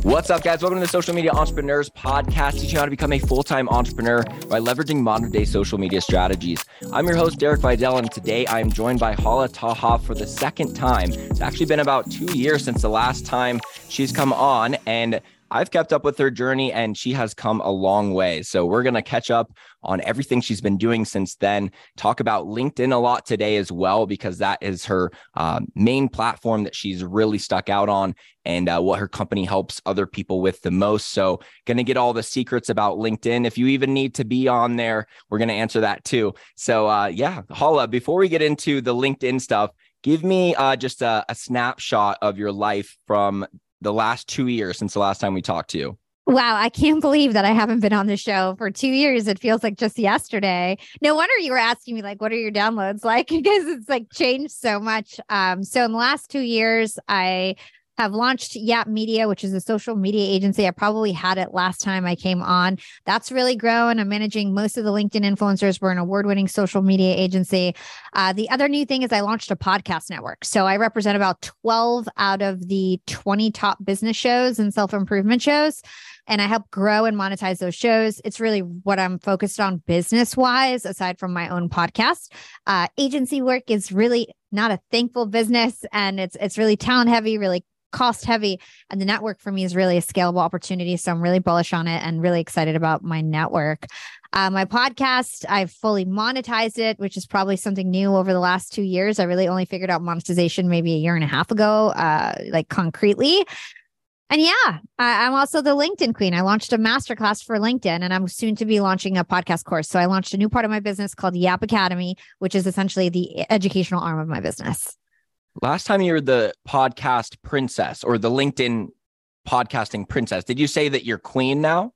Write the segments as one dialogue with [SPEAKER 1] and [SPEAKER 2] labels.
[SPEAKER 1] What's up, guys? Welcome to the Social Media Entrepreneurs Podcast, teaching you how to become a full-time entrepreneur by leveraging modern-day social media strategies. I'm your host, Derek Vidal, and today I'm joined by Hala Taha for the second time. It's actually been about 2 years since the last time she's come on, and I've kept up with her journey, and she has come a long way. So we're going to catch up on everything she's been doing since then, talk about LinkedIn a lot today as well, because that is her main platform that she's really stuck out on, and what her company helps other people with the most. So going to get all the secrets about LinkedIn. If you even need to be on there, we're going to answer that too. So Hala, before we get into the LinkedIn stuff, give me just a snapshot of your life from the last 2 years since the last time we talked to you.
[SPEAKER 2] Wow, I can't believe that I haven't been on the show for 2 years. It feels like just yesterday. No wonder you were asking me, like, what are your downloads like? Because it's like changed so much. So in the last 2 years, I have launched Yap Media, which is a social media agency. I probably had it last time I came on. That's really grown. I'm managing most of the LinkedIn influencers. We're an award-winning social media agency. The other new thing is I launched a podcast network. So I represent about 12 out of the 20 top business shows and self-improvement shows. And I help grow and monetize those shows. It's really what I'm focused on business-wise, aside from my own podcast. Agency work is really not a thankful business, and it's really talent-heavy, really cost-heavy. And the network for me is really a scalable opportunity. So I'm really bullish on it and really excited about my network. My podcast, I've fully monetized it, which is probably something new over the last 2 years. I really only figured out monetization maybe a year and a half ago, like concretely. And I'm also the LinkedIn queen. I launched a masterclass for LinkedIn, and I'm soon to be launching a podcast course. So I launched a new part of my business called Yap Academy, which is essentially the educational arm of my business.
[SPEAKER 1] Last time you were the podcast princess, or the LinkedIn podcasting princess. Did you say that you're queen now?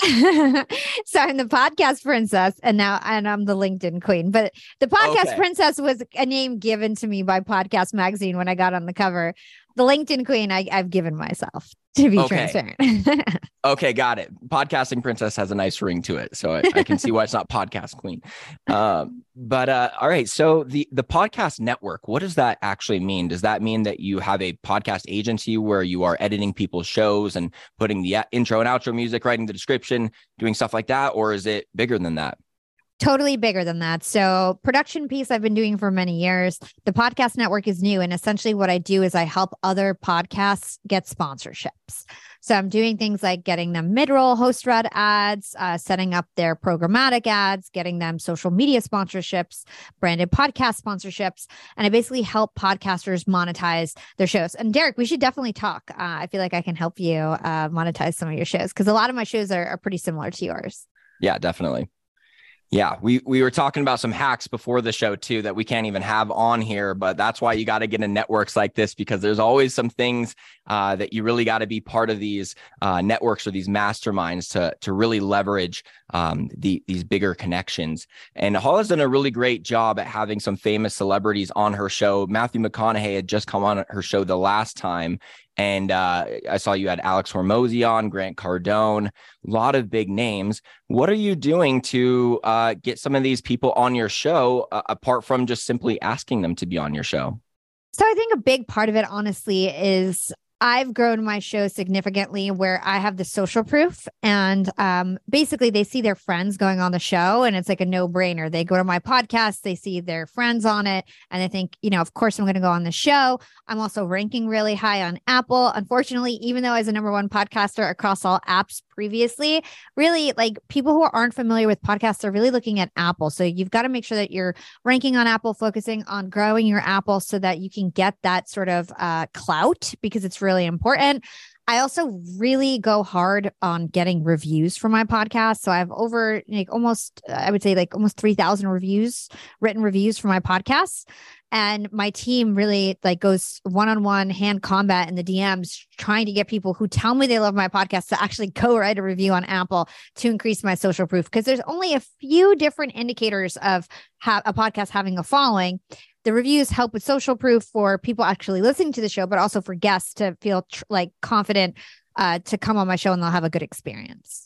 [SPEAKER 2] So I'm the podcast princess, and I'm the LinkedIn queen. But the podcast princess was a name given to me by Podcast Magazine when I got on the cover. The LinkedIn queen, I've given myself, to be transparent.
[SPEAKER 1] Okay, got it. Podcasting princess has a nice ring to it, so I can see why it's not podcast queen. But all right, so the podcast network, what does that actually mean? Does that mean that you have a podcast agency where you are editing people's shows and putting the intro and outro music, writing the description, doing stuff like that, or is it bigger than that?
[SPEAKER 2] Totally bigger than that. So production piece I've been doing for many years. The podcast network is new. And essentially what I do is I help other podcasts get sponsorships. So I'm doing things like getting them mid-roll host read ads, setting up their programmatic ads, getting them social media sponsorships, branded podcast sponsorships. And I basically help podcasters monetize their shows. And Derek, we should definitely talk. I feel like I can help you monetize some of your shows, because a lot of my shows are pretty similar to yours.
[SPEAKER 1] Yeah, definitely. Yeah, we were talking about some hacks before the show too that we can't even have on here, but that's why you got to get in networks like this, because there's always some things that you really got to be part of these networks or these masterminds to really leverage these bigger connections. And Hala's done a really great job at having some famous celebrities on her show. Matthew McConaughey had just come on her show the last time. And I saw you had Alex Hormozi on, Grant Cardone, a lot of big names. What are you doing to get some of these people on your show, apart from just simply asking them to be on your show?
[SPEAKER 2] So I think a big part of it, honestly, is I've grown my show significantly where I have the social proof, and basically they see their friends going on the show, and it's like a no-brainer. They go to my podcast, they see their friends on it, and they think, of course I'm going to go on the show. I'm also ranking really high on Apple. Unfortunately, even though I was a #1 podcaster across all apps previously, really, like, people who aren't familiar with podcasts are really looking at Apple. So you've got to make sure that you're ranking on Apple, focusing on growing your Apple so that you can get that sort of clout, because it's really important. I also really go hard on getting reviews for my podcast. So I have over almost 3,000 written reviews for my podcasts. And my team really goes one-on-one hand combat in the DMs, trying to get people who tell me they love my podcast to actually go write a review on Apple to increase my social proof. Because there's only a few different indicators of a podcast having a following. The reviews help with social proof for people actually listening to the show, but also for guests to feel confident to come on my show and they'll have a good experience.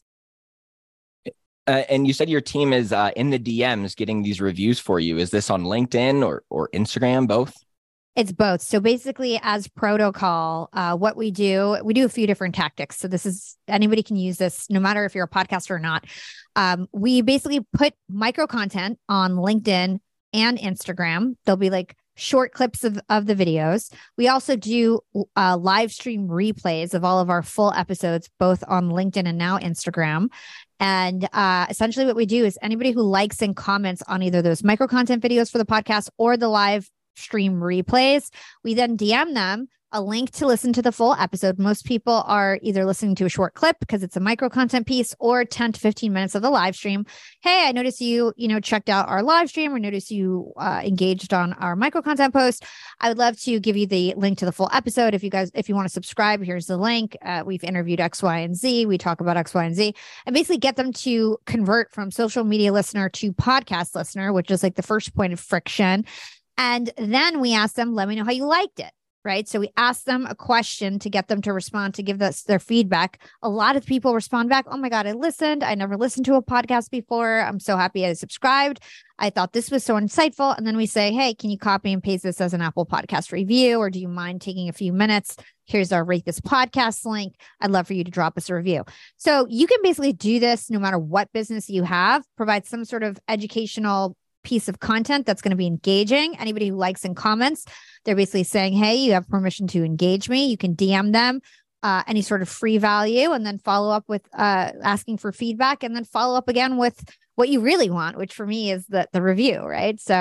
[SPEAKER 1] And you said your team is in the DMs getting these reviews for you. Is this on LinkedIn or Instagram, both?
[SPEAKER 2] It's both. So basically, as protocol, what we do a few different tactics. So this is, anybody can use this, no matter if you're a podcaster or not. We basically put micro content on LinkedIn and Instagram. There'll be like short clips of the videos. We also do live stream replays of all of our full episodes, both on LinkedIn and now Instagram. And essentially what we do is anybody who likes and comments on either those micro content videos for the podcast or the live stream replays, we then DM them a link to listen to the full episode. Most people are either listening to a short clip because it's a micro content piece, or 10 to 15 minutes of the live stream. Hey, I noticed you checked out our live stream, or noticed you engaged on our micro content post. I would love to give you the link to the full episode. If you want to subscribe, here's the link. We've interviewed X, Y, and Z. We talk about X, Y, and Z, and basically get them to convert from social media listener to podcast listener, which is like the first point of friction. And then we ask them, let me know how you liked it, right? So we ask them a question to get them to respond, to give us their feedback. A lot of people respond back, oh my God, I listened. I never listened to a podcast before. I'm so happy I subscribed. I thought this was so insightful. And then we say, hey, can you copy and paste this as an Apple Podcast review? Or do you mind taking a few minutes? Here's our Rate This Podcast link. I'd love for you to drop us a review. So you can basically do this no matter what business you have, provide some sort of educational piece of content that's going to be engaging. Anybody who likes and comments, they're basically saying, hey, you have permission to engage me. You can DM them any sort of free value, and then follow up with asking for feedback, and then follow up again with what you really want, which for me is the review, right? So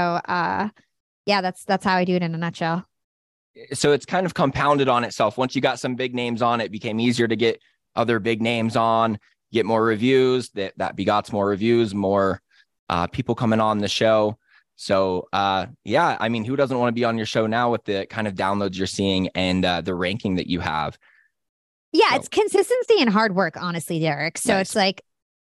[SPEAKER 2] yeah, that's how I do it in a nutshell.
[SPEAKER 1] So it's kind of compounded on itself. Once you got some big names on, it became easier to get other big names on, get more reviews. That begots more reviews, more people coming on the show. So yeah, I mean, who doesn't want to be on your show now with the kind of downloads you're seeing and the ranking that you have?
[SPEAKER 2] Yeah, so it's consistency and hard work, honestly, Derek. So
[SPEAKER 1] nice.
[SPEAKER 2] It's like,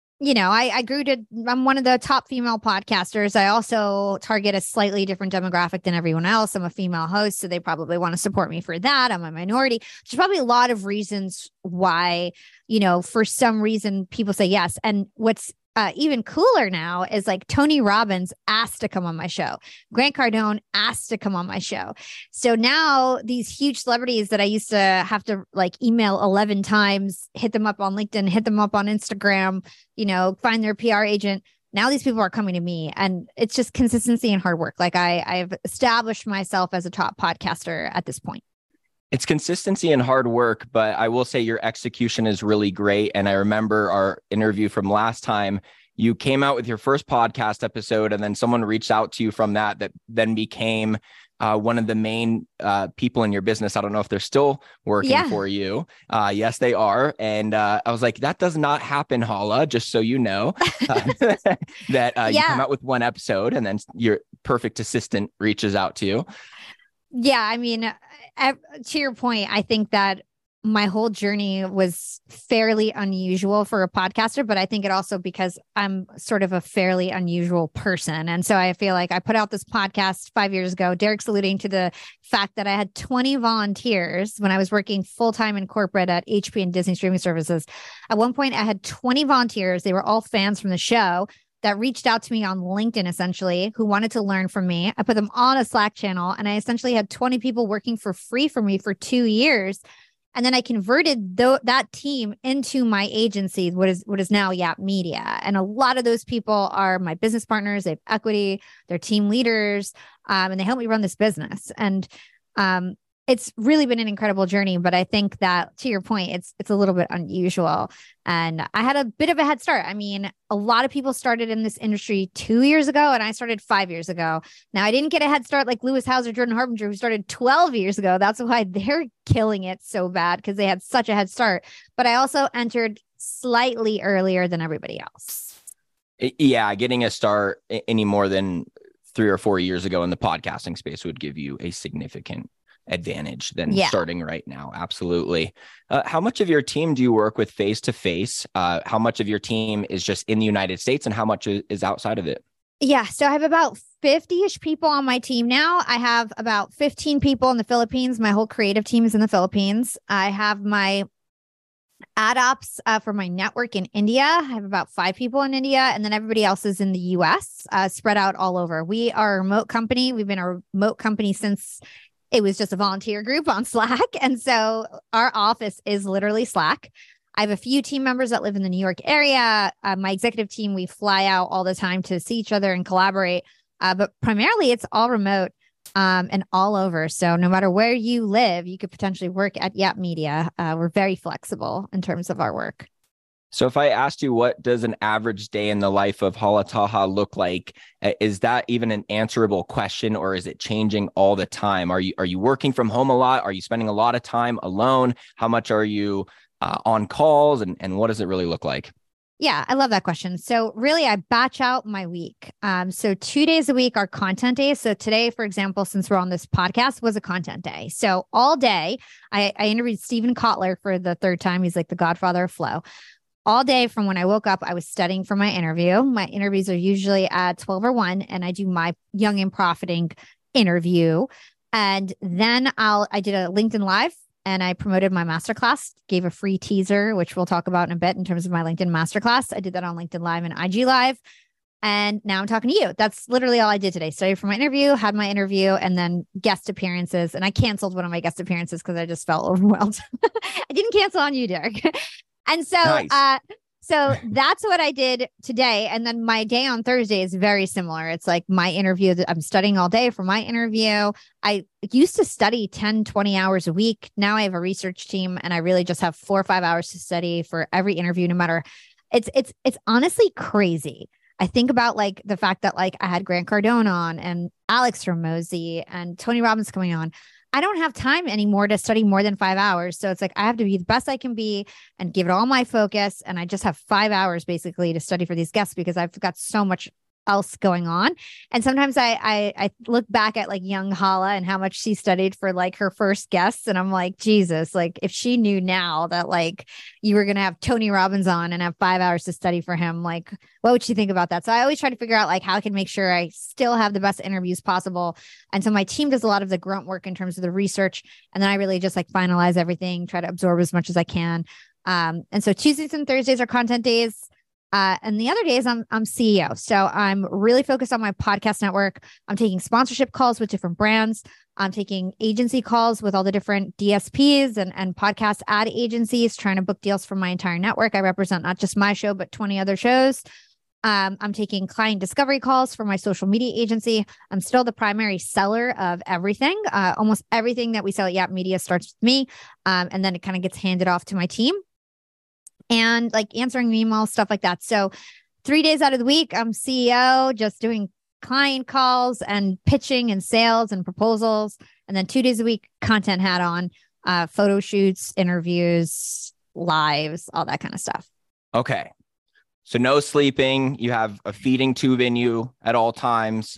[SPEAKER 2] I'm one of the top female podcasters. I also target a slightly different demographic than everyone else. I'm a female host, so they probably want to support me for that. I'm a minority. There's probably a lot of reasons why, for some reason people say yes. And what's even cooler now is like Tony Robbins asked to come on my show. Grant Cardone asked to come on my show. So now these huge celebrities that I used to have to like email 11 times, hit them up on LinkedIn, hit them up on Instagram, find their PR agent. Now these people are coming to me, and it's just consistency and hard work. Like I've established myself as a top podcaster at this point.
[SPEAKER 1] It's consistency and hard work, but I will say your execution is really great. And I remember our interview from last time, you came out with your first podcast episode, and then someone reached out to you from that then became one of the main people in your business. I don't know if they're still working for you. Yes, they are. And I was like, that does not happen, Hala, just so you know, that you come out with one episode and then your perfect assistant reaches out to you.
[SPEAKER 2] Yeah, I mean, to your point, I think that my whole journey was fairly unusual for a podcaster, but I think it also because I'm sort of a fairly unusual person. And so I feel like I put out this podcast 5 years ago. Derek's alluding to the fact that I had 20 volunteers when I was working full-time in corporate at HP and Disney Streaming Services. At one point, I had 20 volunteers. They were all fans from the show that reached out to me on LinkedIn, essentially, who wanted to learn from me. I put them on a Slack channel, and I essentially had 20 people working for free for me for 2 years. And then I converted that team into my agency, what is now Yap Media. And a lot of those people are my business partners. They have equity, they're team leaders, and they help me run this business. And it's really been an incredible journey, but I think that, to your point, it's a little bit unusual. And I had a bit of a head start. I mean, a lot of people started in this industry 2 years ago, and I started 5 years ago. Now, I didn't get a head start like Lewis Hauser, Jordan Harbinger, who started 12 years ago. That's why they're killing it so bad, because they had such a head start. But I also entered slightly earlier than everybody else.
[SPEAKER 1] Yeah, getting a start any more than 3 or 4 years ago in the podcasting space would give you a significant advantage than starting right now. Absolutely. How much of your team do you work with face to face? How much of your team is just in the United States, and how much is outside of it?
[SPEAKER 2] Yeah. So I have about 50-ish people on my team now. I have about 15 people in the Philippines. My whole creative team is in the Philippines. I have my ad ops for my network in India. I have about 5 people in India, and then everybody else is in the US, spread out all over. We are a remote company. We've been a remote company since It was just a volunteer group on Slack. And so our office is literally Slack. I have a few team members that live in the New York area. My executive team, we fly out all the time to see each other and collaborate. But primarily it's all remote and all over. So no matter where you live, you could potentially work at Yap Media. We're very flexible in terms of our work.
[SPEAKER 1] So if I asked you, what does an average day in the life of Hala Taha look like? Is that even an answerable question, or is it changing all the time? Are you working from home a lot? Are you spending a lot of time alone? How much are you on calls, and what does it really look like?
[SPEAKER 2] Yeah, I love that question. So really, I batch out my week. So 2 days a week are content days. So today, for example, since we're on this podcast, was a content day. So all day, I interviewed Steven Kotler for the third time. He's like the godfather of flow. All day from when I woke up, I was studying for my interview. My interviews are usually at 12 or 1, and I do my Young and Profiting interview. And then I did a LinkedIn Live, and I promoted my masterclass, gave a free teaser, which we'll talk about in a bit in terms of my LinkedIn masterclass. I did that on LinkedIn Live and IG Live. And now I'm talking to you. That's literally all I did today. Studied for my interview, had my interview, and then guest appearances. And I canceled one of my guest appearances because I just felt overwhelmed. I didn't cancel on you, Derek. And so,
[SPEAKER 1] Nice.
[SPEAKER 2] so that's what I did today. And then my day on Thursday is very similar. It's like my interview that I'm studying all day for my interview. I used to study 10, 20 hours a week. Now I have a research team, and I really just have 4 or 5 hours to study for every interview, no matter. It's honestly crazy. I think about like the fact that like I had Grant Cardone on and Alex Ramosi and Tony Robbins coming on. I don't have time anymore to study more than 5 hours. So it's like, I have to be the best I can be and give it all my focus. And I just have 5 hours basically to study for these guests because I've got so much else going on. And sometimes I look back at like young Hala and how much she studied for like her first guests. And I'm like, Jesus, like if she knew now that like you were going to have Tony Robbins on and have 5 hours to study for him, like what would she think about that? So I always try to figure out like how I can make sure I still have the best interviews possible. And so my team does a lot of the grunt work in terms of the research. And then I really just like finalize everything, try to absorb as much as I can. And so Tuesdays and Thursdays are content days. And the other days I'm CEO. So I'm really focused on my podcast network. I'm taking sponsorship calls with different brands. I'm taking agency calls with all the different DSPs and podcast ad agencies, trying to book deals for my entire network. I represent not just my show, but 20 other shows. I'm taking client discovery calls for my social media agency. I'm still the primary seller of everything. Almost everything that we sell at Yap Media starts with me. And then it kind of gets handed off to my team. And like answering emails, stuff like that. So 3 days out of the week, I'm CEO, just doing client calls and pitching and sales and proposals. And then 2 days a week, content hat on, photo shoots, interviews, lives, all that kind of stuff.
[SPEAKER 1] Okay. So no sleeping. You have a feeding tube in you at all times.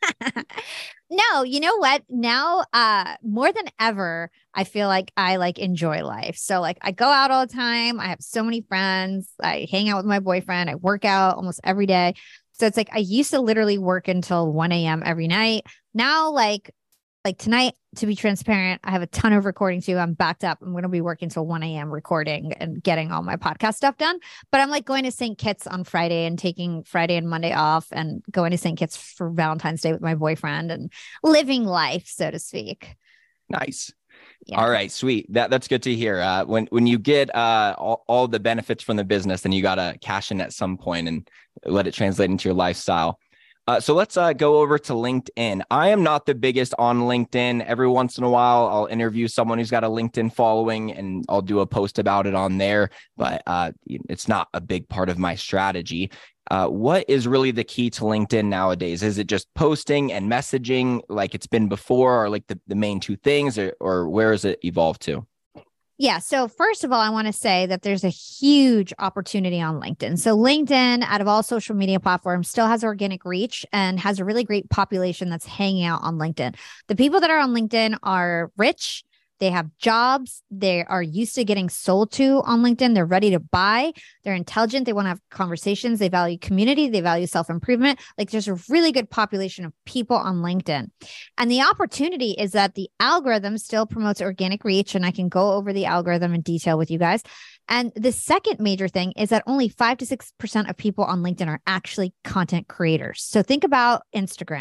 [SPEAKER 2] No, you know what? Now, more than ever, I feel like I like enjoy life. So like I go out all the time. I have so many friends. I hang out with my boyfriend. I work out almost every day. So it's like I used to literally work until 1 a.m. every night. Now, like tonight, to be transparent, I have a ton of recording too. I'm backed up. I'm going to be working till 1 a.m. recording and getting all my podcast stuff done. But I'm like going to St. Kitts on Friday and taking Friday and Monday off and going to St. Kitts for Valentine's Day with my boyfriend and living life, so to speak.
[SPEAKER 1] Nice.
[SPEAKER 2] Yeah.
[SPEAKER 1] All right, sweet. That's good to hear. When you get all the benefits from the business, then you got to cash in at some point and let it translate into your lifestyle. So let's go over to LinkedIn. I am not the biggest on LinkedIn. Every once in a while, I'll interview someone who's got a LinkedIn following and I'll do a post about it on there, but it's not a big part of my strategy. What is really the key to LinkedIn nowadays? Is it just posting and messaging like it's been before, or like the main two things, or where has it evolved to?
[SPEAKER 2] Yeah. So first of all, I want to say that there's a huge opportunity on LinkedIn. So LinkedIn, out of all social media platforms, still has organic reach and has a really great population that's hanging out on LinkedIn. The people that are on LinkedIn are rich. They have jobs. They are used to getting sold to on LinkedIn. They're ready to buy. They're intelligent. They want to have conversations. They value community. They value self-improvement. Like there's a really good population of people on LinkedIn. And the opportunity is that the algorithm still promotes organic reach. And I can go over the algorithm in detail with you guys. And the second major thing is that only 5 to 6% of people on LinkedIn are actually content creators. So think about Instagram.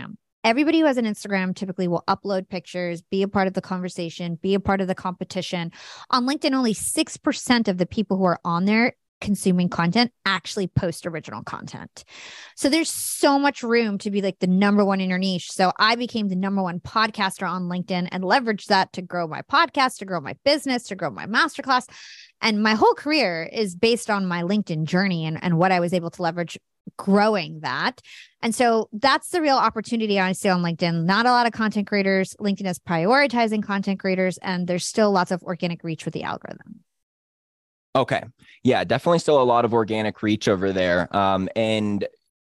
[SPEAKER 2] Everybody who has an Instagram typically will upload pictures, be a part of the conversation, be a part of the competition. On LinkedIn, only 6% of the people who are on there consuming content actually post original content. So there's so much room to be like the number one in your niche. So I became the number one podcaster on LinkedIn and leveraged that to grow my podcast, to grow my business, to grow my masterclass. And my whole career is based on my LinkedIn journey and what I was able to leverage growing that. And so that's the real opportunity I see on LinkedIn. Not a lot of content creators. LinkedIn is prioritizing content creators, and there's still lots of organic reach with the algorithm.
[SPEAKER 1] Okay. Yeah, definitely still a lot of organic reach over there. And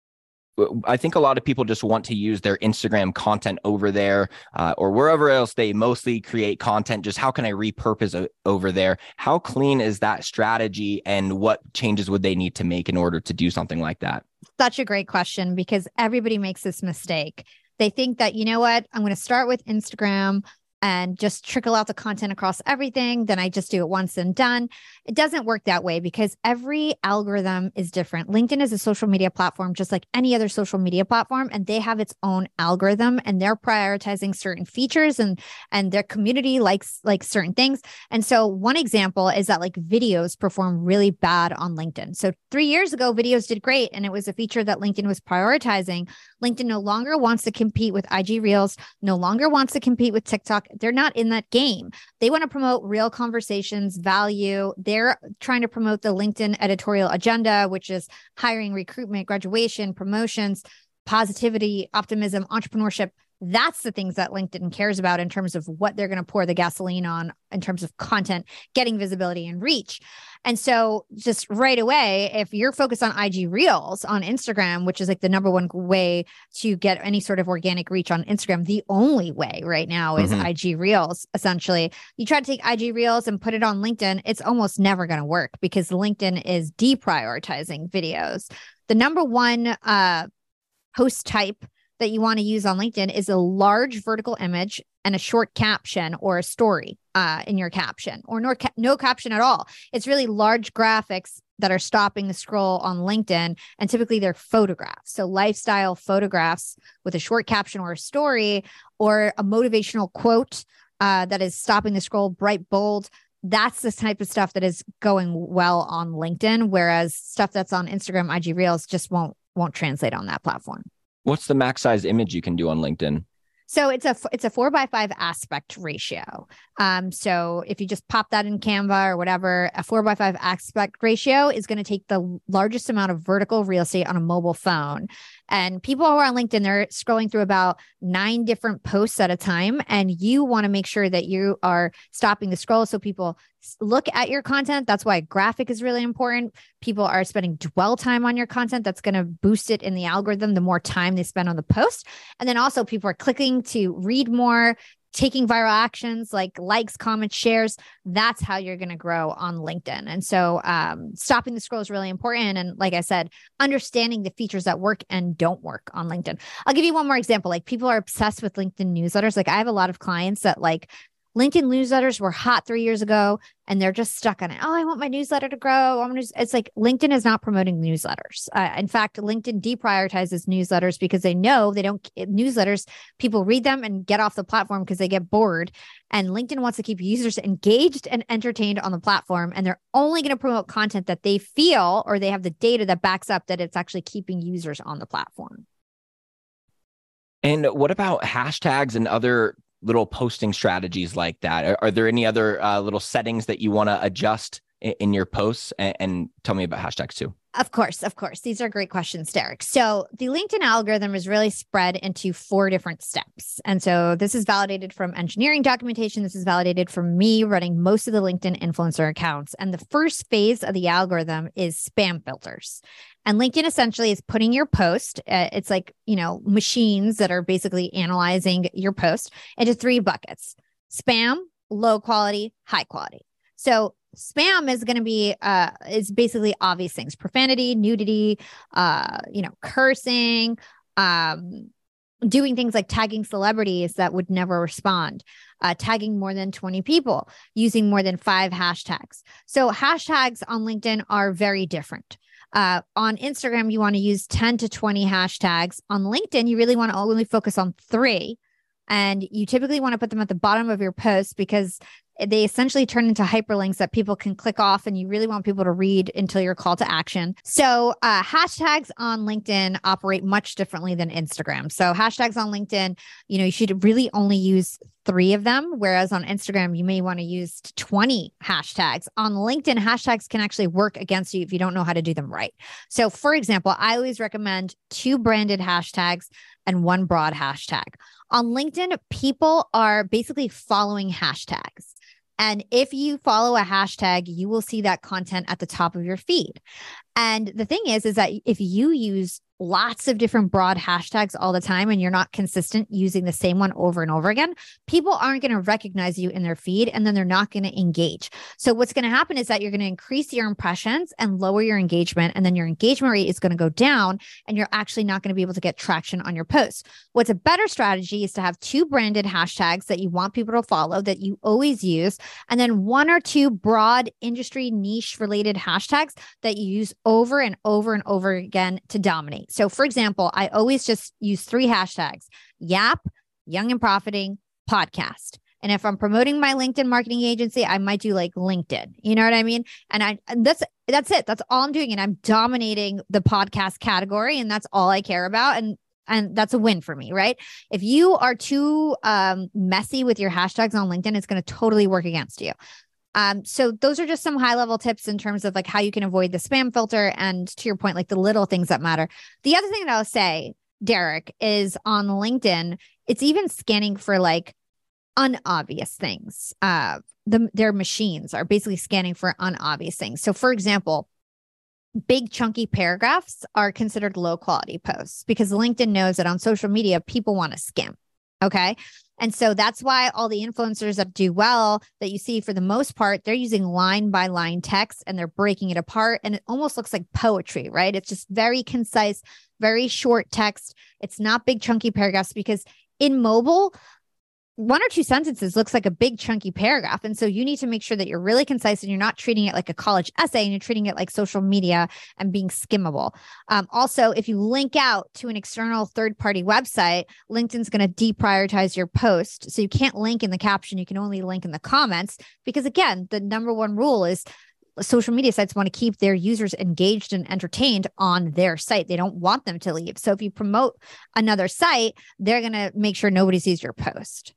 [SPEAKER 1] I think a lot of people just want to use their Instagram content over there or wherever else they mostly create content. Just how can I repurpose over there? How clean is that strategy, and what changes would they need to make in order to do something like that?
[SPEAKER 2] Such a great question, because everybody makes this mistake. They think that, you know what, I'm going to start with Instagram and just trickle out the content across everything. Then I just do it once and done. It doesn't work that way, because every algorithm is different. LinkedIn is a social media platform, just like any other social media platform, and they have its own algorithm, and they're prioritizing certain features, and their community likes certain things. And so one example is that like videos perform really bad on LinkedIn. So 3 years ago, videos did great, and it was a feature that LinkedIn was prioritizing. LinkedIn no longer wants to compete with IG Reels, no longer wants to compete with TikTok. They're not in that game. They want to promote real conversations, value. They're trying to promote the LinkedIn editorial agenda, which is hiring, recruitment, graduation, promotions, positivity, optimism, entrepreneurship. That's the things that LinkedIn cares about in terms of what they're going to pour the gasoline on in terms of content, getting visibility and reach. And so just right away, if you're focused on IG Reels on Instagram, which is like the number one way to get any sort of organic reach on Instagram, the only way right now is IG Reels. Essentially, you try to take IG Reels and put it on LinkedIn, it's almost never going to work, because LinkedIn is deprioritizing videos. The number one post type that you want to use on LinkedIn is a large vertical image and a short caption or a story in your caption, or no caption at all. It's really large graphics that are stopping the scroll on LinkedIn, and typically they're photographs. So lifestyle photographs with a short caption or a story, or a motivational quote that is stopping the scroll, bright, bold. That's the type of stuff that is going well on LinkedIn, whereas stuff that's on Instagram, IG Reels just won't translate on that platform.
[SPEAKER 1] What's the max size image you can do on LinkedIn?
[SPEAKER 2] So it's a 4:5 aspect ratio. So if you just pop that in Canva or whatever, a 4:5 aspect ratio is going to take the largest amount of vertical real estate on a mobile phone. And people who are on LinkedIn, they're scrolling through about 9 different posts at a time. And you want to make sure that you are stopping the scroll so people look at your content. That's why graphic is really important. People are spending dwell time on your content. That's going to boost it in the algorithm the more time they spend on the post. And then also people are clicking to read more, taking viral actions like likes, comments, shares. That's how you're going to grow on LinkedIn. And so stopping the scroll is really important. And like I said, understanding the features that work and don't work on LinkedIn. I'll give you one more example. Like people are obsessed with LinkedIn newsletters. Like I have a lot of clients that like LinkedIn newsletters were hot 3 years ago, and they're just stuck on it. Oh, I want my newsletter to grow. It's like LinkedIn is not promoting newsletters. In fact, LinkedIn deprioritizes newsletters because they know newsletters, people read them and get off the platform because they get bored. And LinkedIn wants to keep users engaged and entertained on the platform. And they're only going to promote content that they feel, or they have the data that backs up that it's actually keeping users on the platform.
[SPEAKER 1] And what about hashtags and other little posting strategies like that? Are there any other little settings that you want to adjust in your posts? And tell me about hashtags too.
[SPEAKER 2] Of course. These are great questions, Derek. So the LinkedIn algorithm is really spread into 4 different steps. And so this is validated from engineering documentation. This is validated from me running most of the LinkedIn influencer accounts. And the first phase of the algorithm is spam filters. And LinkedIn essentially is putting your post, it's like, machines that are basically analyzing your post into 3 buckets: spam, low quality, high quality. So spam is going to be, is basically obvious things: profanity, nudity, cursing, doing things like tagging celebrities that would never respond, tagging more than 20 people, using more than 5 hashtags. So hashtags on LinkedIn are very different. On Instagram, you want to use 10 to 20 hashtags. On LinkedIn, you really want to only focus on 3. And you typically want to put them at the bottom of your post because they essentially turn into hyperlinks that people can click off, and you really want people to read until your call to action. So hashtags on LinkedIn operate much differently than Instagram. So hashtags on LinkedIn, you should really only use 3 of them, whereas on Instagram, you may want to use 20 hashtags. On LinkedIn, hashtags can actually work against you if you don't know how to do them right. So for example, I always recommend 2 branded hashtags and 1 broad hashtag. On LinkedIn, people are basically following hashtags. And if you follow a hashtag, you will see that content at the top of your feed. And the thing is that if you use lots of different broad hashtags all the time and you're not consistent using the same one over and over again, people aren't going to recognize you in their feed, and then they're not going to engage. So what's going to happen is that you're going to increase your impressions and lower your engagement, and then your engagement rate is going to go down, and you're actually not going to be able to get traction on your posts. What's a better strategy is to have 2 branded hashtags that you want people to follow that you always use, and then 1 or 2 broad industry niche related hashtags that you use over and over and over again to dominate. So for example, I always just use 3 hashtags: YAP, Young and Profiting, podcast. And if I'm promoting my LinkedIn marketing agency, I might do like LinkedIn. You know what I mean? And that's it. That's all I'm doing. And I'm dominating the podcast category, and that's all I care about. And that's a win for me, right? If you are too messy with your hashtags on LinkedIn, it's going to totally work against you. So those are just some high level tips in terms of like how you can avoid the spam filter, and to your point, like the little things that matter. The other thing that I'll say, Derek, is on LinkedIn, it's even scanning for like unobvious things. Their machines are basically scanning for unobvious things. So for example, big chunky paragraphs are considered low quality posts because LinkedIn knows that on social media, people want to skim. Okay. And so that's why all the influencers that do well that you see, for the most part, they're using line by line text and they're breaking it apart. And it almost looks like poetry, right? It's just very concise, very short text. It's not big chunky paragraphs, because in mobile, 1 or 2 sentences looks like a big chunky paragraph. And so you need to make sure that you're really concise and you're not treating it like a college essay, and you're treating it like social media and being skimmable. Also, if you link out to an external third-party website, LinkedIn's going to deprioritize your post. So you can't link in the caption. You can only link in the comments, because again, the number 1 rule is social media sites want to keep their users engaged and entertained on their site. They don't want them to leave. So if you promote another site, they're going to make sure nobody sees your post.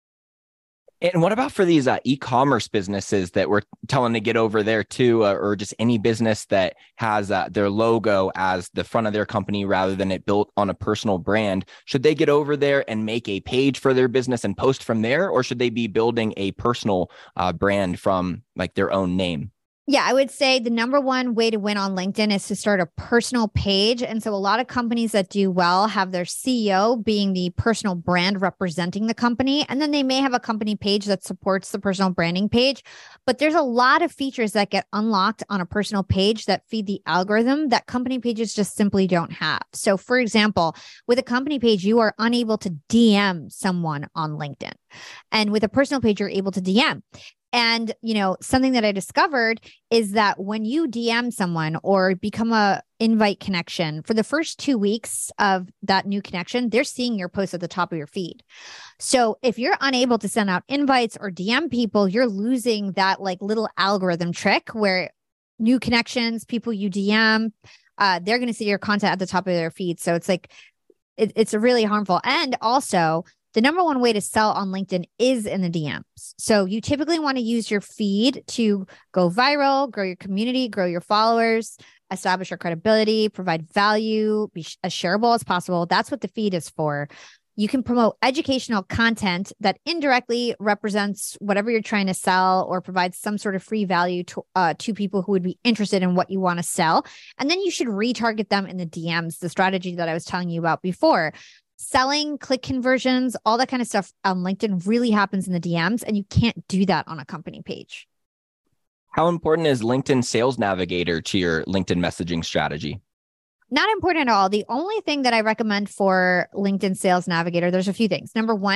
[SPEAKER 1] And what about for these e-commerce businesses that we're telling to get over there too, or just any business that has their logo as the front of their company rather than it built on a personal brand? Should they get over there and make a page for their business and post from there, or should they be building a personal brand from like their own name?
[SPEAKER 2] Yeah, I would say the number 1 way to win on LinkedIn is to start a personal page. And so a lot of companies that do well have their CEO being the personal brand representing the company. And then they may have a company page that supports the personal branding page. But there's a lot of features that get unlocked on a personal page that feed the algorithm that company pages just simply don't have. So for example, with a company page, you are unable to DM someone on LinkedIn. And with a personal page, you're able to DM. And, something that I discovered is that when you DM someone or become a invite connection, for the first 2 weeks of that new connection, they're seeing your post at the top of your feed. So if you're unable to send out invites or DM people, you're losing that like little algorithm trick where new connections, people you DM, they're going to see your content at the top of their feed. So it's like, it's really harmful. And also, the number 1 way to sell on LinkedIn is in the DMs. So you typically want to use your feed to go viral, grow your community, grow your followers, establish your credibility, provide value, be as shareable as possible. That's what the feed is for. You can promote educational content that indirectly represents whatever you're trying to sell or provides some sort of free value to people who would be interested in what you want to sell. And then you should retarget them in the DMs, the strategy that I was telling you about before. Selling, click conversions, all that kind of stuff on LinkedIn really happens in the DMs, and you can't do that on a company page.
[SPEAKER 1] How important is LinkedIn Sales Navigator to your LinkedIn messaging strategy?
[SPEAKER 2] Not important at all. The only thing that I recommend for LinkedIn Sales Navigator, there's a few things. Number 1,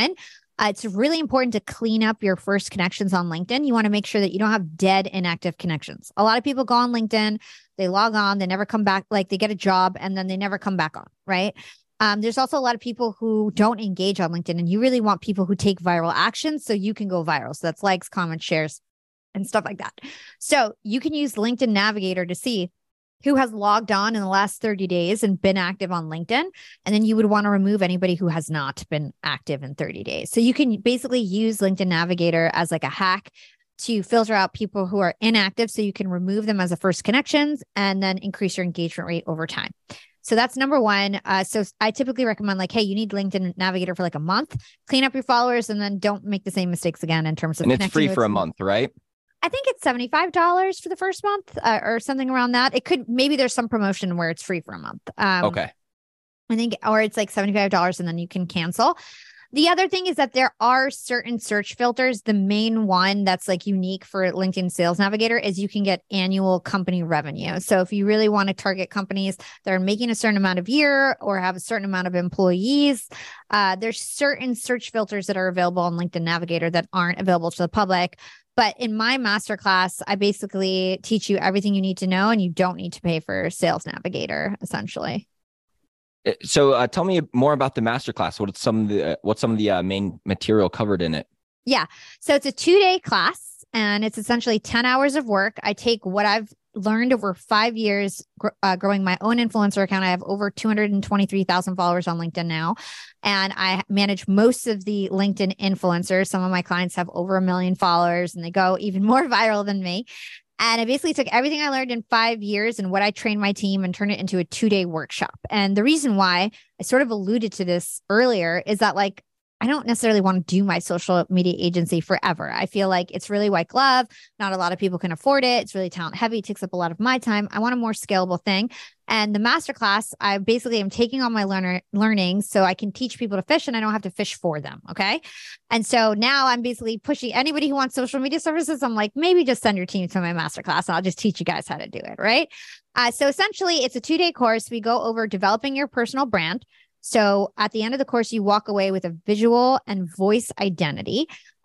[SPEAKER 2] It's really important to clean up your first connections on LinkedIn. You want to make sure that you don't have dead inactive connections. A lot of people go on LinkedIn, they log on, they never come back, like they get a job and then they never come back on, right? There's also a lot of people who don't engage on LinkedIn, and you really want people who take viral actions so you can go viral. So that's likes, comments, shares, and stuff like that. So you can use LinkedIn Navigator to see who has logged on in the last 30 days and been active on LinkedIn. And then you would want to remove anybody who has not been active in 30 days. So you can basically use LinkedIn Navigator as like a hack to filter out people who are inactive so you can remove them as a first connections and then increase your engagement rate over time. So that's number one. So I typically recommend like, hey, you need LinkedIn Navigator for like a month, clean up your followers, and then don't make the same mistakes again in terms of.
[SPEAKER 1] And it's free for a month, right?
[SPEAKER 2] I think it's $75 for the first month or something around that. It could, maybe there's some promotion where it's free for a month.
[SPEAKER 1] Okay.
[SPEAKER 2] I think, or it's like $75 and then you can cancel. The other thing is that there are certain search filters. The main one that's like unique for LinkedIn Sales Navigator is you can get annual company revenue. So if you really want to target companies that are making a certain amount of year or have a certain amount of employees, there's certain search filters that are available on LinkedIn Navigator that aren't available to the public. But in my masterclass, I basically teach you everything you need to know, and you don't need to pay for Sales Navigator, essentially.
[SPEAKER 1] So tell me more about the masterclass. What's some of the main material covered in it?
[SPEAKER 2] Yeah. So it's a 2-day class, and it's essentially 10 hours of work. I take what I've learned over 5 years growing my own influencer account. I have over 223,000 followers on LinkedIn now, and I manage most of the LinkedIn influencers. Some of my clients have over 1 million followers, and they go even more viral than me. And I basically took everything I learned in 5 years and what I trained my team and turned it into a 2-day workshop. And the reason why I sort of alluded to this earlier is that like, I don't necessarily want to do my social media agency forever. I feel like it's really white glove. Not a lot of people can afford it. It's really talent heavy. It takes up a lot of my time. I want a more scalable thing. And the masterclass, I basically am taking on my learning so I can teach people to fish and I don't have to fish for them. Okay. And so now I'm basically pushing anybody who wants social media services. I'm like, maybe just send your team to my masterclass and I'll just teach you guys how to do it. Right. So essentially it's a 2-day course. We go over developing your personal brand. So at the end of the course, you walk away with a visual and voice identity.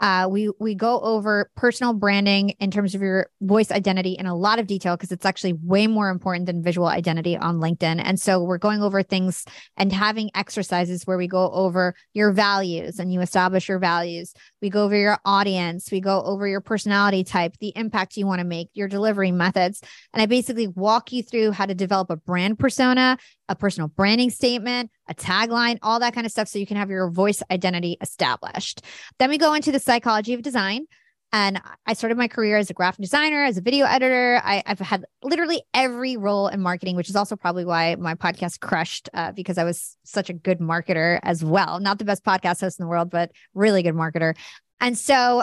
[SPEAKER 2] We go over personal branding in terms of your voice identity in a lot of detail because it's actually way more important than visual identity on LinkedIn. And so we're going over things and having exercises where we go over your values and you establish your values. We go over your audience. We go over your personality type, the impact you want to make, your delivery methods. And I basically walk you through how to develop a brand persona, a personal branding statement, a tagline, all that kind of stuff so you can have your voice identity established. Then we go into the psychology of design. And I started my career as a graphic designer, as a video editor. I've had literally every role in marketing, which is also probably why my podcast crushed because I was such a good marketer as well. Not the best podcast host in the world, but really good marketer. And so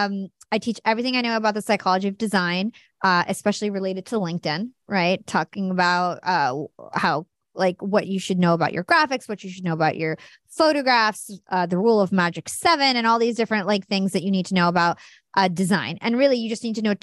[SPEAKER 2] I teach everything I know about the psychology of design, especially related to LinkedIn, right? Talking about how like what you should know about your graphics, what you should know about your photographs, the rule of magic 7, and all these different like things that you need to know about design. And really, you just need to know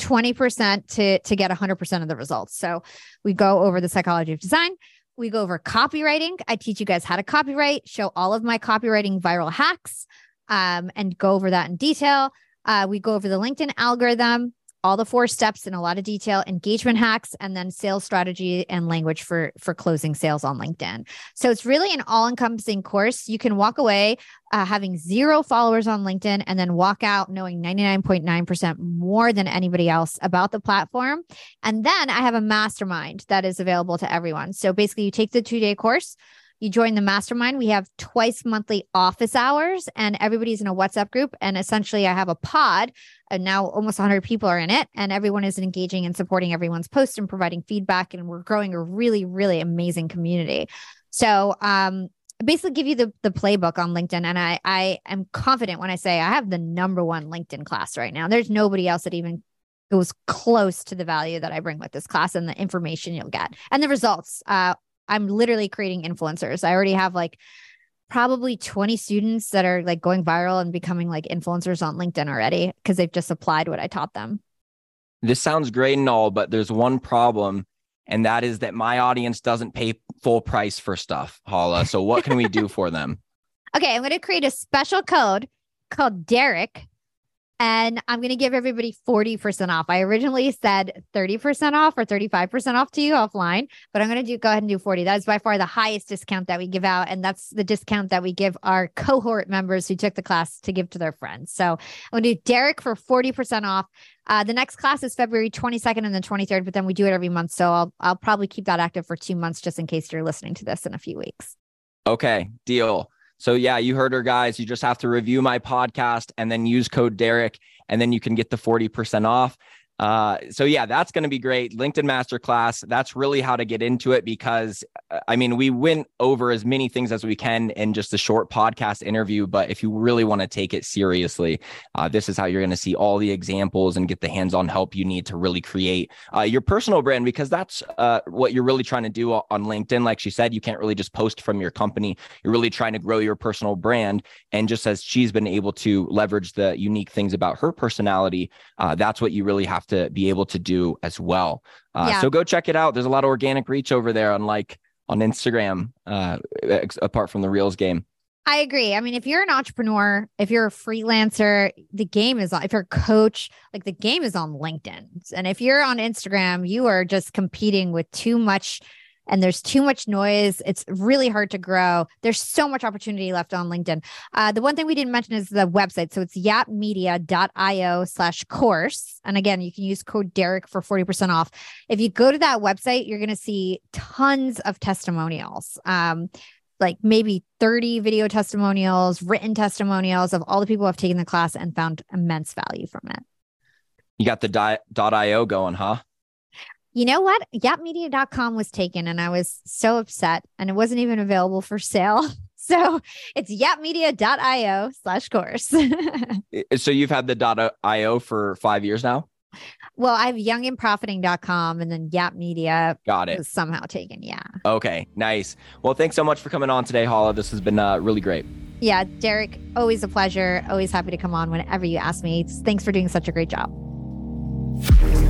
[SPEAKER 2] 20% to get 100% of the results. So we go over the psychology of design. We go over copywriting. I teach you guys how to copyright, show all of my copywriting viral hacks, and go over that in detail. We go over the LinkedIn algorithm, all the 4 steps in a lot of detail, engagement hacks, and then sales strategy and language for closing sales on LinkedIn. So it's really an all-encompassing course. You can walk away having 0 followers on LinkedIn and then walk out knowing 99.9% more than anybody else about the platform. And then I have a mastermind that is available to everyone. So basically you take the 2-day course, you join the mastermind. We have twice monthly office hours and everybody's in a WhatsApp group. And essentially I have a pod and now almost 100 people are in it and everyone is engaging and supporting everyone's posts and providing feedback. And we're growing a really, really amazing community. So, basically give you the playbook on LinkedIn. And I am confident when I say I have the #1 LinkedIn class right now. There's nobody else that even goes close to the value that I bring with this class and the information you'll get and the results. I'm literally creating influencers. I already have like probably 20 students that are like going viral and becoming like influencers on LinkedIn already because they've just applied what I taught them.
[SPEAKER 1] This sounds great and all, but there's one problem, and that is that my audience doesn't pay full price for stuff, Hala. So what can we do for them?
[SPEAKER 2] Okay, I'm going to create a special code called Derek. And I'm going to give everybody 40% off. I originally said 30% off or 35% off to you offline, but I'm going to go ahead and do 40. That is by far the highest discount that we give out. And that's the discount that we give our cohort members who took the class to give to their friends. So I'm going to do Derek for 40% off. The next class is February 22nd and the 23rd, but then we do it every month. So I'll probably keep that active for 2 months just in case you're listening to this in a few weeks.
[SPEAKER 1] Okay, deal. So yeah, you heard her, guys. You just have to review my podcast and then use code Derek, and then you can get the 40% off. So yeah, that's going to be great. LinkedIn Masterclass. That's really how to get into it, because I mean, we went over as many things as we can in just a short podcast interview. But if you really want to take it seriously, this is how you're going to see all the examples and get the hands-on help you need to really create your personal brand, because that's what you're really trying to do on LinkedIn. Like she said, you can't really just post from your company. You're really trying to grow your personal brand. And just as she's been able to leverage the unique things about her personality, that's what you really have to be able to do as well. So go check it out. There's a lot of organic reach over there on Instagram, apart from the Reels game.
[SPEAKER 2] I agree. I mean, if you're an entrepreneur, if you're a freelancer, the game is on. If you're a coach, like the game is on LinkedIn. And if you're on Instagram, you are just competing with too much, and there's too much noise. It's really hard to grow. There's so much opportunity left on LinkedIn. The one thing we didn't mention is the website. So it's yapmedia.io/course. And again, you can use code Derek for 40% off. If you go to that website, you're going to see tons of testimonials. Like maybe 30 video testimonials, written testimonials of all the people who have taken the class and found immense value from it.
[SPEAKER 1] You got the .io going, huh?
[SPEAKER 2] You know what? Yapmedia.com was taken and I was so upset, and it wasn't even available for sale. So it's yapmedia.io/course.
[SPEAKER 1] So you've had the .io for 5 years now?
[SPEAKER 2] Well, I have youngandprofiting.com, and then Yap Media
[SPEAKER 1] Got it.
[SPEAKER 2] was somehow taken. Yeah.
[SPEAKER 1] Okay, nice. Well, thanks so much for coming on today, Hala. This has been really great.
[SPEAKER 2] Yeah, Derek, always a pleasure. Always happy to come on whenever you ask me. Thanks for doing such a great job.